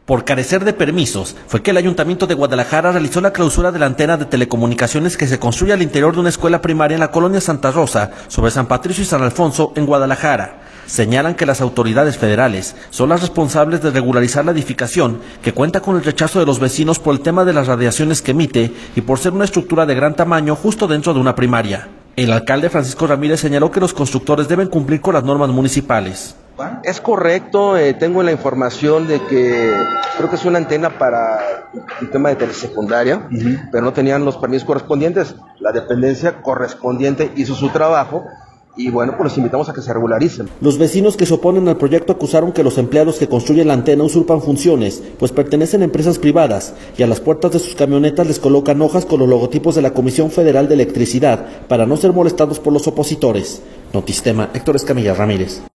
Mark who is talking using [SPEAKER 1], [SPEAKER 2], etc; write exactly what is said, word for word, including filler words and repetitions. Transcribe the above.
[SPEAKER 1] Por carecer de permisos, fue que el Ayuntamiento de Guadalajara realizó la clausura de la antena de telecomunicaciones que se construye al interior de una escuela primaria en la colonia Santa Rosa, sobre San Patricio y San Alfonso, en Guadalajara. Señalan que las autoridades federales son las responsables de regularizar la edificación, que cuenta con el rechazo de los vecinos por el tema de las radiaciones que emite y por ser una estructura de gran tamaño justo dentro de una primaria. El alcalde Francisco Ramírez señaló que los constructores deben cumplir con las normas municipales.
[SPEAKER 2] Es correcto, eh, tengo la información de que creo que es una antena para un tema de telesecundaria, uh-huh. pero no tenían los permisos correspondientes. La dependencia correspondiente hizo su trabajo y bueno, pues los invitamos a que se regularicen.
[SPEAKER 1] Los vecinos que se oponen al proyecto acusaron que los empleados que construyen la antena usurpan funciones, pues pertenecen a empresas privadas y a las puertas de sus camionetas les colocan hojas con los logotipos de la Comisión Federal de Electricidad para no ser molestados por los opositores. Notistema, Héctor Escamilla Ramírez.